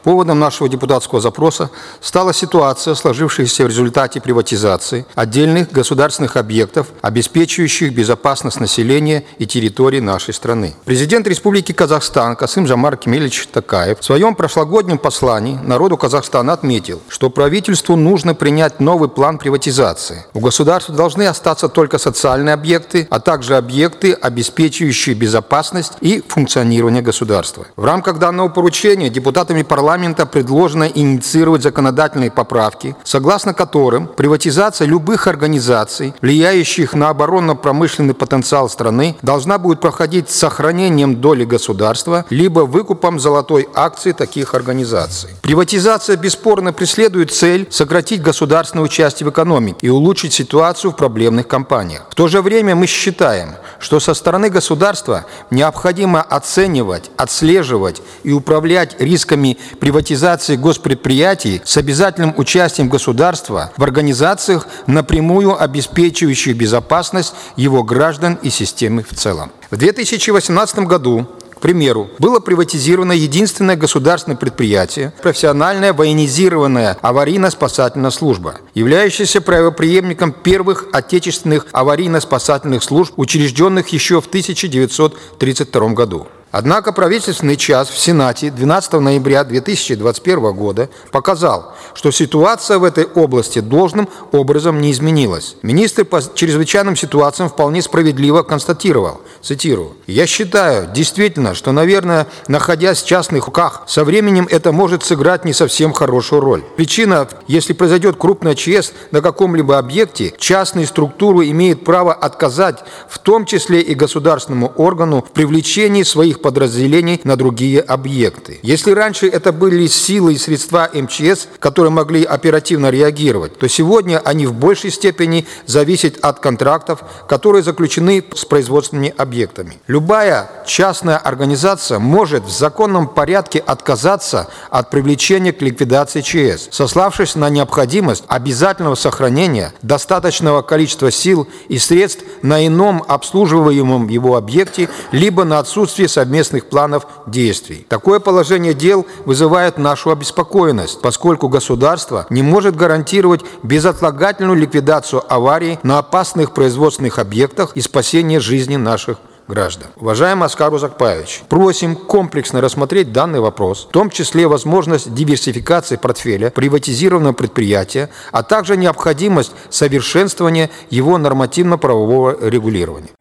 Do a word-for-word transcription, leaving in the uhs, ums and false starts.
Поводом нашего депутатского запроса стала ситуация, сложившаяся в результате приватизации отдельных государственных объектов, обеспечивающих безопасность населения и территории нашей страны. Президент Республики Казахстан Касым-Жомарт Кемелевич Токаев в своем прошлогоднем послании народу Казахстана отметил, что правительству нужно принять новый план приватизации. У государства должны остаться только социальные объекты, а также объекты, обеспечивающие безопасность и функционирование государства. В рамках данного поручения депутатами парламента Парламента предложено инициировать законодательные поправки, согласно которым приватизация любых организаций, влияющих на оборонно-промышленный потенциал страны, должна будет проходить с сохранением доли государства либо выкупом золотой акции таких организаций. Приватизация бесспорно преследует цель сократить государственное участие в экономике и улучшить ситуацию в проблемных компаниях. В то же время мы считаем, что со стороны государства необходимо оценивать, отслеживать и управлять рисками приватизации госпредприятий с обязательным участием государства в организациях, напрямую обеспечивающих безопасность его граждан и системы в целом. В две тысячи восемнадцатом году, к примеру, было приватизировано единственное государственное предприятие – профессиональная военизированная аварийно-спасательная служба, являющаяся правопреемником первых отечественных аварийно-спасательных служб, учрежденных еще в тысяча девятьсот тридцать втором году. Однако правительственный час в Сенате двенадцатого ноября две тысячи двадцать первого года показал, что ситуация в этой области должным образом не изменилась. Министр по чрезвычайным ситуациям вполне справедливо констатировал, цитирую: «Я считаю, действительно, что, наверное, находясь в частных руках, со временем это может сыграть не совсем хорошую роль. Причина, если произойдет крупная ЧС на каком-либо объекте, частные структуры имеют право отказать, в том числе и государственному органу, в привлечении своих подразделений на другие объекты. Если раньше это были силы и средства эм че эс, которые могли оперативно реагировать, то сегодня они в большей степени зависят от контрактов, которые заключены с производственными объектами. Любая частная организация может в законном порядке отказаться от привлечения к ликвидации ЧС, сославшись на необходимость обязательного сохранения достаточного количества сил и средств на ином обслуживаемом его объекте, либо на отсутствие совместных местных планов действий. Такое положение дел вызывает нашу обеспокоенность, поскольку государство не может гарантировать безотлагательную ликвидацию аварий на опасных производственных объектах и спасение жизни наших граждан. Уважаемый Аскар Узакбаевич, просим комплексно рассмотреть данный вопрос, в том числе возможность диверсификации портфеля приватизированного предприятия, а также необходимость совершенствования его нормативно-правового регулирования.